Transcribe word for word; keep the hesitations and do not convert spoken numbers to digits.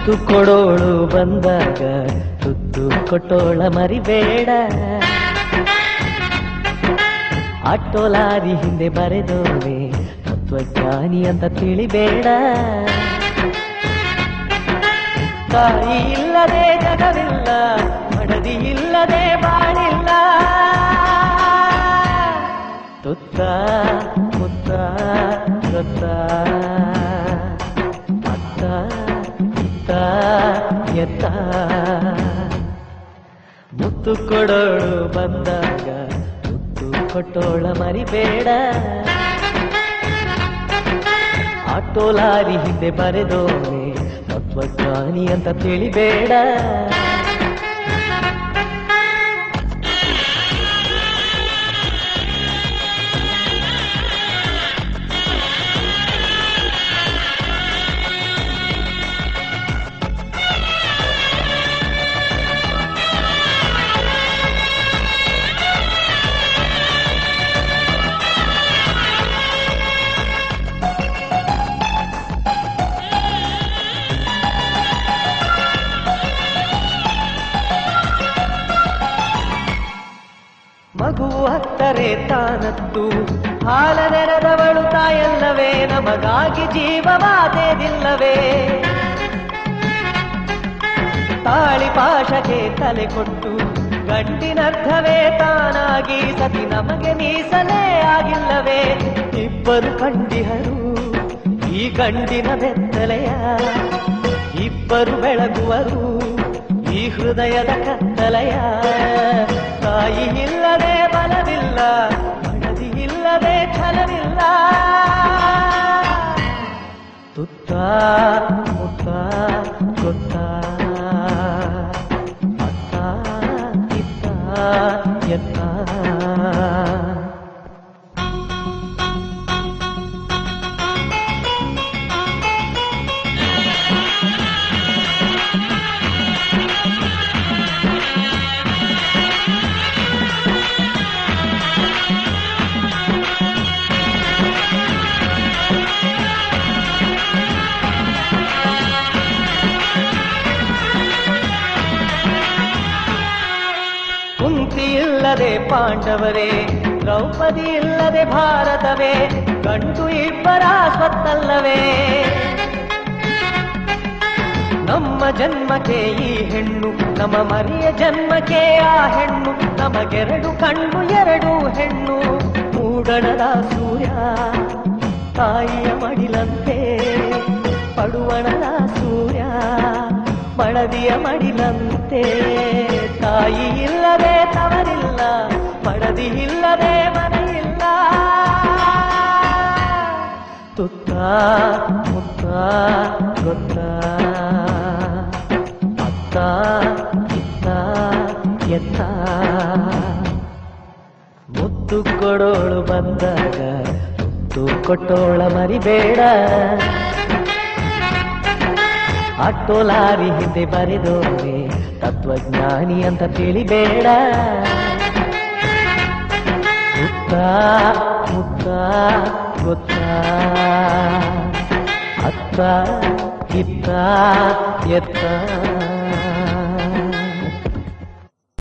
ಮುತ್ತು ಕೊಡೋಳು ಬಂದಾಗ ತುತ್ತು ಕೊಟ್ಟೋಳ ಮರಿಬೇಡ. ಆಟೋ ಲಾರಿ ಹಿಂದೆ ಬರೆದೋನೆ ತತ್ವಜ್ಞಾನಿ ಅಂತ ತಿಳಿಬೇಡ. ತಾಯಿ ಇಲ್ಲದೆ ಜಗವಿಲ್ಲ, ಮಡದಿ ಇಲ್ಲದೆ ಬಾಳಿಲ್ಲ. ತುತ್ತ ಮುತ್ತ ಗೊತ್ತ ಅತ್ತ ಇತ್ತ ಎತ್ತ. ಮುತ್ತು ಕೊಡೋಳು ಬಂದಾಗ ತುತ್ತು ಕೊಟ್ಟೋಳ ಮರಿಬೇಡ. ಆಟೋ ಲಾರಿ ಹಿಂದೆ ಬರೆದೋನೆ ತತ್ವಜ್ಞಾನಿ ಅಂತ ತಿಳಿಬೇಡ. ಮಗು ಹತ್ತರೆ ತಾನತ್ತು ಹಾಲ ನೆರೆದವಳು ತಾಯಲ್ಲವೇ, ನಮಗಾಗಿ ಜೀವವಾದೇದಿಲ್ಲವೇ. ತಾಳಿ ಪಾಶಕ್ಕೆ ತಲೆ ಕೊಟ್ಟು ಗಂಡಿನರ್ಥವೇ ತಾನಾಗಿ ಸತಿ ನಮಗೆ ಮೀಸಲೇ ಆಗಿಲ್ಲವೇ. ಇಬ್ಬರು ಕಂಡಿಹರು ಈ ಗಂಡಿನ ಬೆತ್ತಲೆಯ, ಇಬ್ಬರು ಬೆಳಗುವರು ಈ ಹೃದಯದ ಕತ್ತಲೆಯ. ತಾಯಿ ಇಲ್ಲದೆ ಬಲವಿಲ್ಲ, ಮಡದಿ ಇಲ್ಲದೆ ಛಲವಿಲ್ಲ. ತುತ್ತ ಮುತ್ತ ಗೊತ್ತ ಅತ್ತ ಇತ್ತ ಎತ್ತ. ಕುಂತಿ ಇಲ್ಲದೆ ಪಾಂಡವರೇ, ದ್ರೌಪದಿ ಇಲ್ಲದೆ ಭಾರತವೇ. ಗಂಡು ಇಬ್ಬರ ಸ್ವತ್ತಲ್ಲವೇ. ನಮ್ಮ ಜನ್ಮಕ್ಕೆ ಈ ಹೆಣ್ಣು, ನಮ್ಮ ಮರಿಯ ಜನ್ಮಕ್ಕೆ ಆ ಹೆಣ್ಣು. ನಮಗೆರಡು ಕಣ್ಣು ಎರಡು ಹೆಣ್ಣು. ಮೂಡಣದ ಸೂರ್ಯ ತಾಯಿಯ ಮಡಿಲಂತೆ, ಪಡುವಣದ ಸೂರ್ಯ ಮಡದಿಯ ಮಡಿಲಂತೆ. ತಾಯಿ ಇಲ್ಲದೆ ತವರಿಲ್ಲ, ಮಡದಿ ಇಲ್ಲದೆ ಮನೆಯಿಲ್ಲ. ತುತ್ತ ಮುತ್ತ ಗೊತ್ತ ಅತ್ತ ಇತ್ತ ಎತ್ತ. ಮುತ್ತು ಕೊಡೋಳು ಬಂದಾಗ ತುತ್ತು ಕೊಟ್ಟೋಳ ಮರಿಬೇಡ. ಆಟೋ ಲಾರಿ ಹಿಂದೆ ಬರೆದೋನೆ ತತ್ವಜ್ಞಾನಿ ಅಂತ ತಿಳಿಬೇಡ. ಮುತ್ತ ಮುತ್ತ ಗೊತ್ತ ಅತ್ತ ಇತ್ತ ಎತ್ತ.